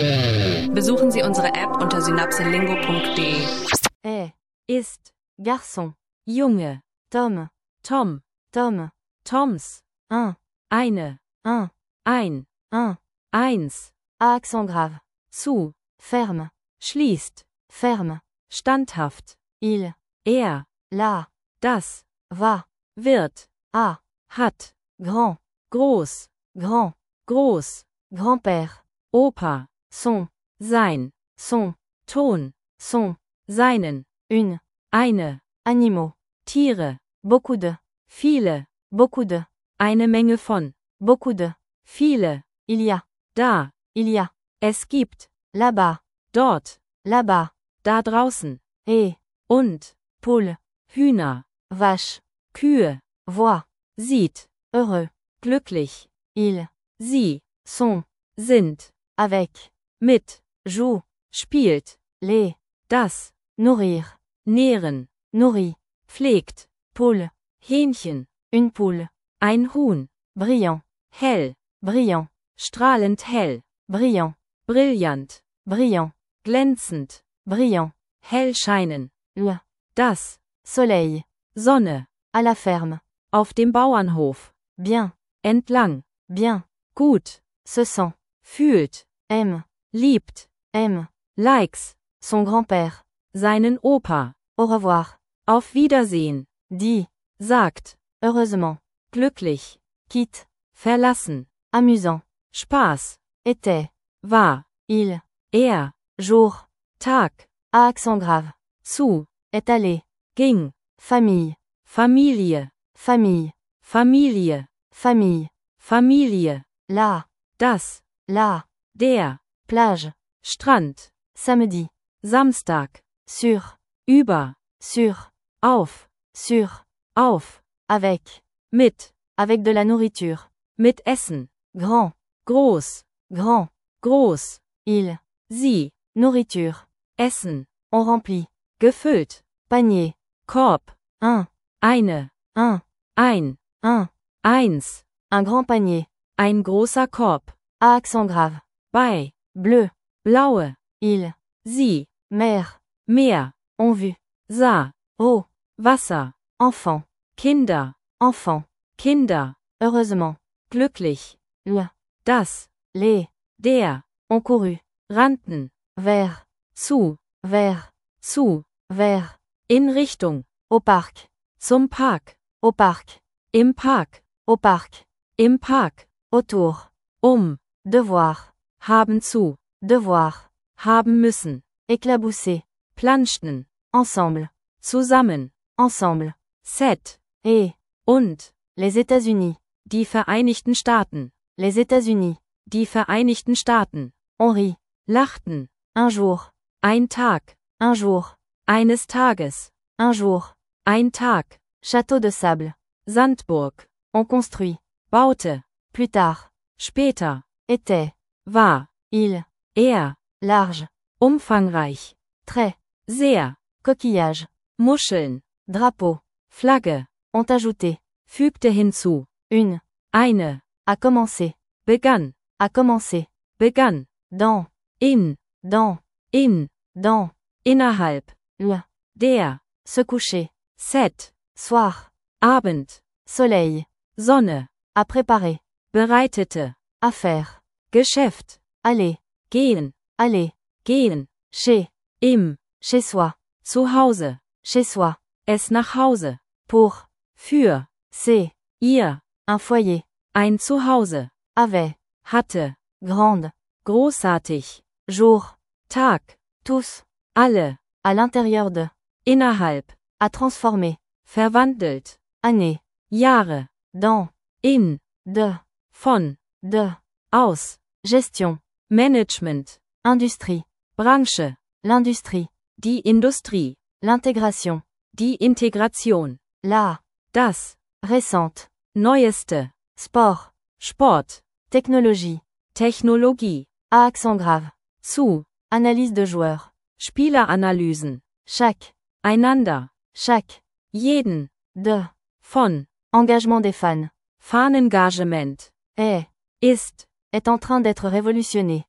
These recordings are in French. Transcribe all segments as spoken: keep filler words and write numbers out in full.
Besuchen Sie unsere App unter synapselingo punkt de. Est, ist, garçon, Junge, Tom, Tom, Tom, Toms, un, eine, un, ein, un, eins, à accent grave, zu, ferme, schließt, ferme, standhaft, il, er, la, das, va, wird, a, hat, grand, groß, grand, groß, grand-père, Opa, son, sein, son, Ton, son, seinen, une, eine, animaux, Tiere, beaucoup de, viele, beaucoup de, eine Menge von, beaucoup de, viele, il y a, da, il y a, es gibt, là-bas, dort, là-bas, da draußen, et, und, Poule, Hühner, Vache, Kühe, voit, sieht, heureux, glücklich, il, sie, sont, sind, avec, mit, joue, spielt, les, das, nourrir, nähren, nourrit, pflegt, Poule, Hähnchen, une poule, ein Huhn, brillant, hell, brillant, strahlend hell, brillant, brillant, brillant, glänzend, brillant, hell scheinen, le, das, soleil, Sonne, à la ferme, auf dem Bauernhof, bien, entlang, bien, gut, se sent, fühlt, aime, liebt, aime, likes, son grand-père, seinen Opa, au revoir, auf Wiedersehen, dit, sagt, heureusement, glücklich, quitte, verlassen, amusant, Spaß, était, war, il, er, jour, Tag, à accent grave, zu, est allé, ging, famille, Familie, famille, Familie, famille, Familie, la, das, la, der, plage, Strand, samedi, Samstag, sur, über, sur, auf, sur, auf, avec, mit, avec de la nourriture, mit Essen, grand, groß, grand, groß, il, sie, nourriture, Essen, on remplit, gefüllt, panier, Korb, un, eine, un, ein, un, eins, un grand panier, ein großer Korb, à accent grave, bei, bleu, blaue, il, sie, mer, Meer, on vu, sah, eau, Wasser, enfant, Kinder, enfant, Kinder, heureusement, glücklich, le, das, les, der, ont couru, rannten, vers, zu, vers, zu, vers, in Richtung, au parc, zum Park, au parc, im Park, au parc, im Park, autour, um, devoir, haben zu, devoir, haben müssen, éclabousser, planschten, ensemble, zusammen, ensemble, set, et, und, les États-Unis, die Vereinigten Staaten, les États-Unis, die Vereinigten Staaten, on rit, lachten, un jour, ein Tag, un jour, eines Tages, un jour, ein Tag, château de sable, Sandburg, on construit, baute, plus tard, später, était, war, il, er, large, umfangreich, très, sehr, coquillage, Muscheln, drapeau, Flagge, ont ajouté, fügte hinzu, une, eine, a commencé, begann, a commencé, begann, dans, in, dans, in, dans, innerhalb, le, der, se coucher, set, soir, Abend, Soleil, Sonne, à préparer, bereitete, à faire, Geschäft, aller, gehen, aller, gehen, chez, im, chez soi, zu Hause, chez soi, es nach Hause, pour, für, c'est, ihr, un foyer, ein Zuhause, avait, hatte, grande, großartig, jour, Tag, tous, alle, à l'intérieur de, innerhalb, à transformer, verwandelt, année, Jahre, dans, in, de, von, de, aus, gestion, Management, industrie, Branche, l'industrie, die Industrie, l'intégration, die Integration, la, das, récente, neueste, sport, Sport, technologie, Technologie, à accent grave, zu, analyse de joueurs, Spieleranalysen, chaque, einander, chaque, jeden, de, von, engagement des fans, Fanengagement, est, ist, est en train d'être révolutionné,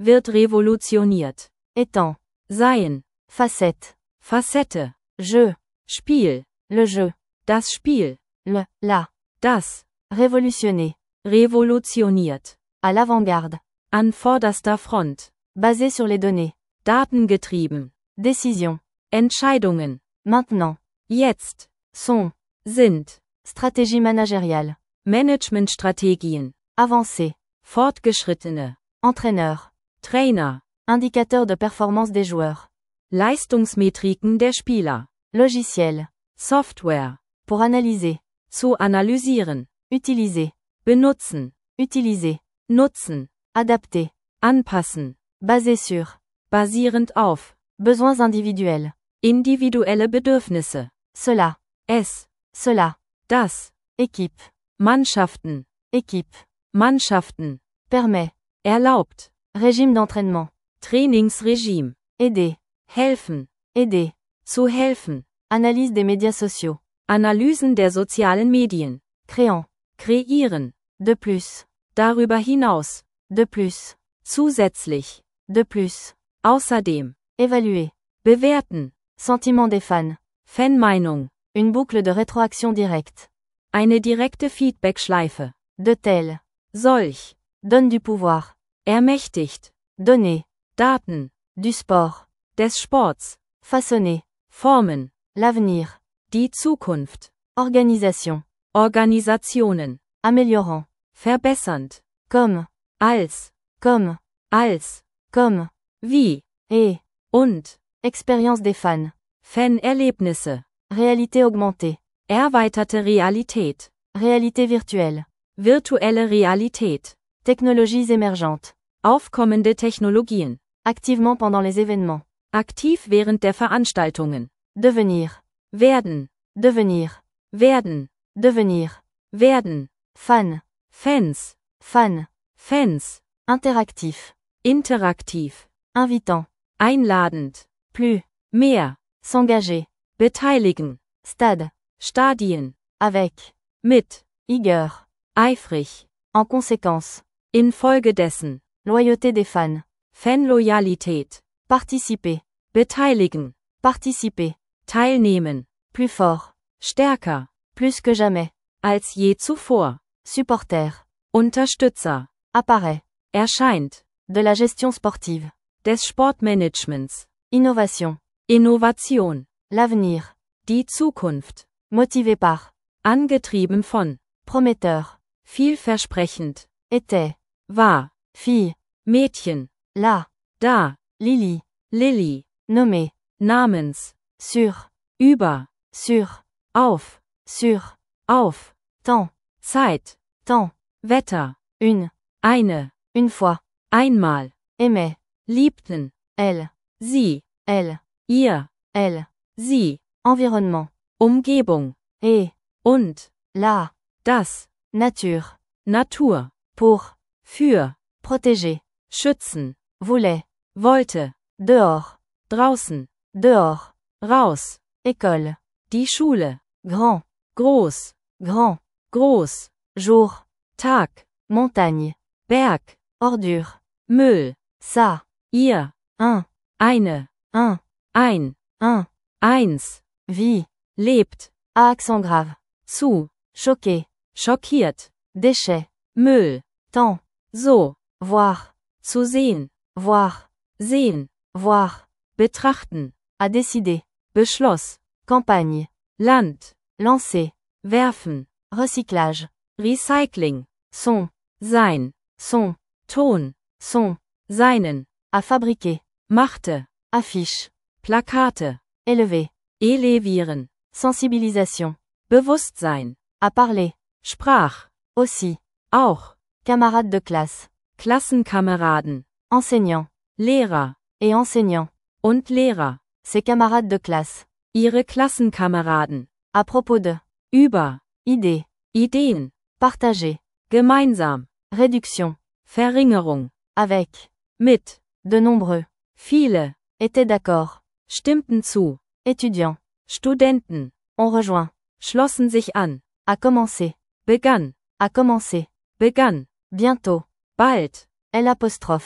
wird revolutioniert, étant, sein, facette, Facette, jeu, Spiel, le jeu, das Spiel, le, la, das, révolutionner, revolutioniert, à l'avant-garde, an vorderster Front, basé sur les données, datengetrieben, décision, Entscheidungen, maintenant, jetzt, sont, sind, stratégie managériale, Managementstrategien, avancée, fortgeschrittene, entraîneur, Trainer, indicateur de performance des joueurs, Leistungsmetriken der Spieler, Logiciel, Software, pour analyser, zu analysieren, utiliser, benutzen, utiliser, nutzen, adapter, anpassen, basé sur, basierend auf, besoins individuels, individuelle Bedürfnisse, cela, es, cela, das, équipe, Mannschaften, équipe, Mannschaften, permet, erlaubt, régime d'entraînement, Trainingsregime, aider, helfen, aider, zu helfen, Analyse des médias sociaux, Analysen der sozialen Medien, créant, kreieren, de plus, darüber hinaus, de plus, zusätzlich, de plus, außerdem, évaluer, bewerten, sentiment des fans, Fanmeinung, une boucle de rétroaction directe, eine direkte Feedbackschleife, de tel, solch, donne du pouvoir, ermächtigt, donner, Daten, du sport, des Sports, façonner, formen, l'avenir, die Zukunft, organisation, Organisationen, améliorant, verbessernd, comme, als, comme, als, comme, wie, et, und, expérience des fans, Fanerlebnisse, réalité augmentée, erweiterte Realität, réalité virtuelle, virtuelle Realität, technologies émergentes, aufkommende Technologien, activement pendant les événements, aktiv während der Veranstaltungen, devenir, werden, devenir, werden, devenir, werden, fan, Fans, fan, Fans, interactif, interaktiv, invitant, einladend, plus, mehr, s'engager, beteiligen, stade, Stadien, avec, mit, eager, eifrig, en conséquence, infolgedessen, loyauté des fans, Fanloyalität, participer, beteiligen, participer, teilnehmen, plus fort, stärker, plus que jamais, als je zuvor, supporter, Unterstützer, apparaît, erscheint, de la gestion sportive, des Sportmanagements, innovation, Innovation, l'avenir, die Zukunft, motivé par, angetrieben von, prometteur, vielversprechend, était, war, fille, Mädchen, là, da, Lily, Lilly, nommé, namens, sur, über, sur, auf, sur, auf, temps, Zeit, temps, Wetter, une, eine, une fois, einmal, aimait, liebten, elle, sie, elle, ihr, elle, sie, environnement, Umgebung, et, und, la, das, nature, Natur, pour, für, protéger, schützen, voulait, wollte, dehors, draußen, dehors, raus, école, die Schule, grand, groß, grand, groß, jour, Tag, montagne, Berg, ordure, Müll, ça, ihr, un, eine, un, ein, un, eins, vie, lebt, à accent grave, zu, choqué, schockiert, déchet, Müll, temps, so, voir, zu sehen, voir, sehen, voir, betrachten, à décider, Beschloss, campagne, Land, lancer, werfen, recyclage, Recycling, son, sein, son, Ton, son, seinen, à fabriquer, machte, affiche, Plakate, élever, elevieren, sensibilisation, Bewusstsein, à parler, sprach, aussi, auch, camarade de classe, Klassenkameraden, enseignant, Lehrer, et enseignant, und Lehrer, ses camarades de classe, ihre Klassenkameraden, à propos de, über, idée, Ideen, partager, gemeinsam, réduction, Verringerung, avec, mit, de nombreux, viele, étaient d'accord, stimmten zu, étudiants, Studenten, ont rejoint, schlossen sich an, a commencé, begann, a commencé, begann, bientôt, bald, L',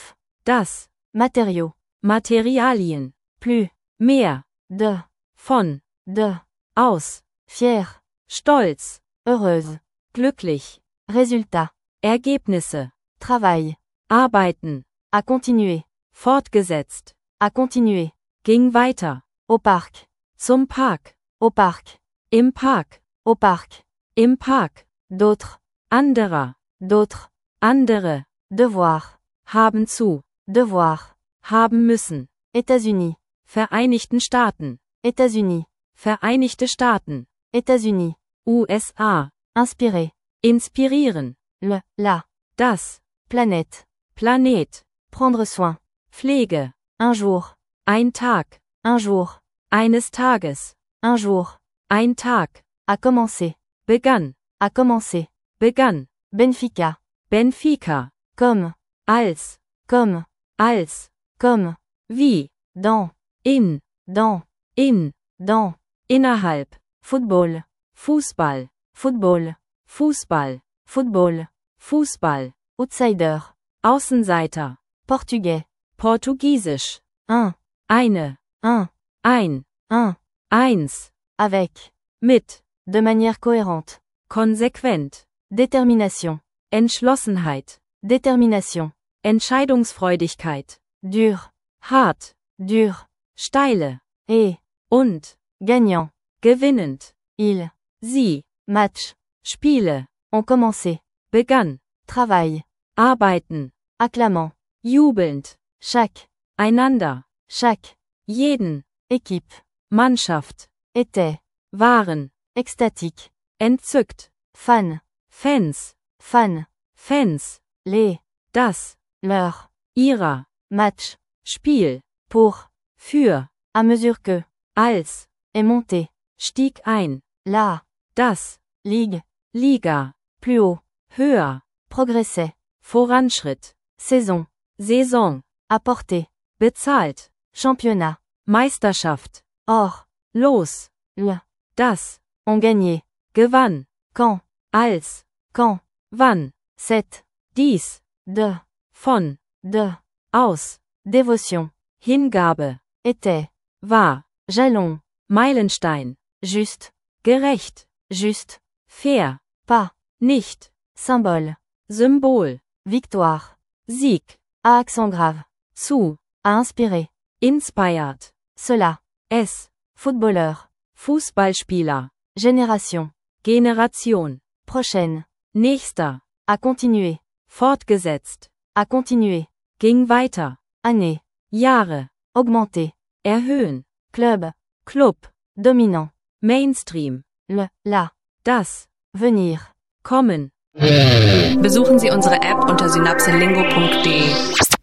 das, matériaux, Materialien, plus, mehr, de, von, de, aus, fier, stolz, heureuse, glücklich, résultat, Ergebnisse, travail, arbeiten, à continuer, fortgesetzt, à continuer, ging weiter, au parc, zum Park, au parc, im Park, au parc, im Park, d'autres, anderer, d'autres, andere, devoir, haben zu, devoir, haben müssen, États-Unis, Vereinigten Staaten, États-Unis, Vereinigte Staaten, États-Unis, U S A, inspirer, inspirieren, le, la, das, planète, Planet, prendre soin, Pflege, un jour, ein Tag, un jour, eines Tages, un jour, ein Tag, à commencer, begann, à commencer, begann, Benfica, Benfica, comme, als, comme, als, comme, wie, dans, in, dans, in, dans, innerhalb, Football, Fußball, Football, Fußball, Football, Fußball, Outsider, Außenseiter, Portugais, Portugiesisch, un, eine, un, ein, un, eins, avec, mit, de manière cohérente, konsequent, Détermination, Entschlossenheit, Détermination, Entscheidungsfreudigkeit, dur, hart, dur, steile, et, und, gagnant, gewinnend, il, sie, match, Spiele, ont commencé, begann, travail, arbeiten, acclamant, jubelnd, chaque, einander, chaque, jeden, équipe, Mannschaft, était, waren, extatique, entzückt, fan, Fans, fan, Fans, les, das, leur, ihrer, match, Spiel, pour, für, à mesure que, als, est monté, stieg ein, la, das, ligue, Liga, plus haut, höher, progressait, Voranschritt, saison, Saison, apporter, bezahlt, Championnat, Meisterschaft, or, los, le, das, ont gagné, gewann, quand, als, quand, wann, cette, dies, de, von, de, aus, dévotion, Hingabe, était, war, Jalon, Meilenstein, juste, gerecht, juste, fair, pas, nicht, symbole, Symbol, victoire, Sieg, à accent grave, zu, à inspirer, inspired, cela, es, footballeur, Fußballspieler, génération, Generation, prochaine, nächster, à continuer, fortgesetzt, à continuer, ging weiter, année, Jahre, augmenter, erhöhen, club, Club, dominant, Mainstream, le, la, das, venir, kommen. Besuchen Sie unsere App unter synapselingo punkt de.